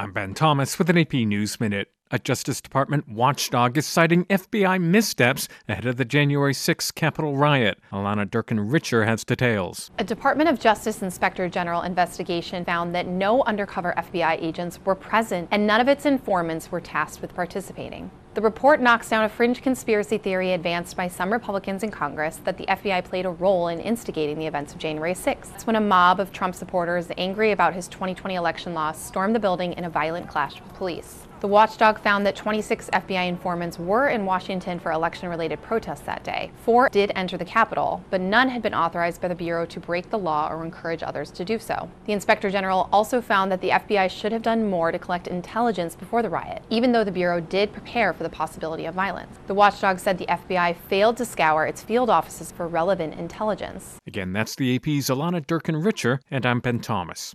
I'm Ben Thomas with an AP News Minute. A Justice Department watchdog is citing FBI missteps ahead of the January 6th Capitol riot. Alana Durkin-Richer has details. A Department of Justice Inspector General investigation found that no undercover FBI agents were present and none of its informants were tasked with participating. The report knocks down a fringe conspiracy theory advanced by some Republicans in Congress that the FBI played a role in instigating the events of January 6th. It's when a mob of Trump supporters, angry about his 2020 election loss, stormed the building in a violent clash with police. The watchdog found that 26 FBI informants were in Washington for election-related protests that day. 4 did enter the Capitol, but none had been authorized by the Bureau to break the law or encourage others to do so. The Inspector General also found that the FBI should have done more to collect intelligence before the riot, even though the Bureau did prepare for the possibility of violence. The watchdog said the FBI failed to scour its field offices for relevant intelligence. Again, that's the AP's Alana Durkin-Richer, and I'm Ben Thomas.